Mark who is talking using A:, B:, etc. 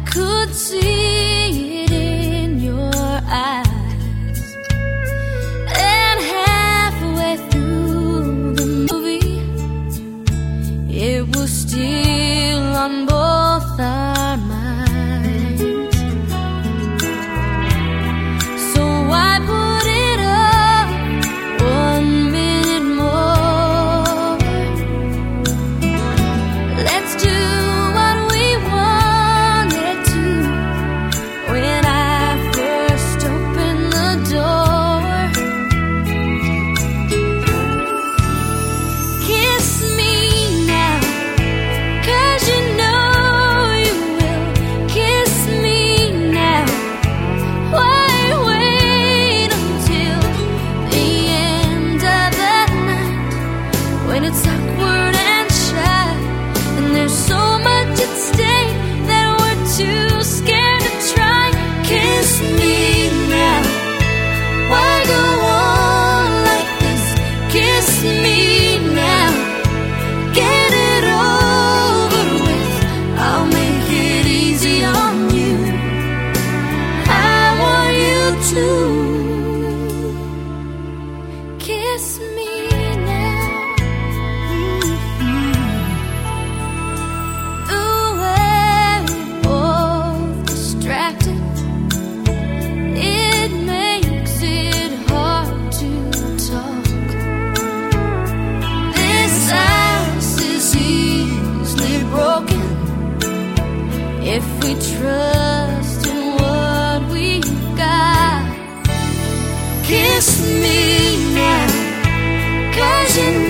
A: could see it in your eyes. And halfway through the movie, it was still on both our minds. So I put it up 1 minute more. Let's do what we wanted to. When I first opened the door, kiss me now, 'cause you know you will. Kiss me now. Why wait until the end of the night, when it's awkward and shy, and there's so much at stake that we're too scared to try? Kiss me now. Why go on like this? Kiss me now. Get it over with. I'll make it easy on you. I want you to kiss me now. Ooh, we're both distracted. It makes it hard to talk. This ice is easily broken if we trust in what we've got. Kiss me now, 'cause you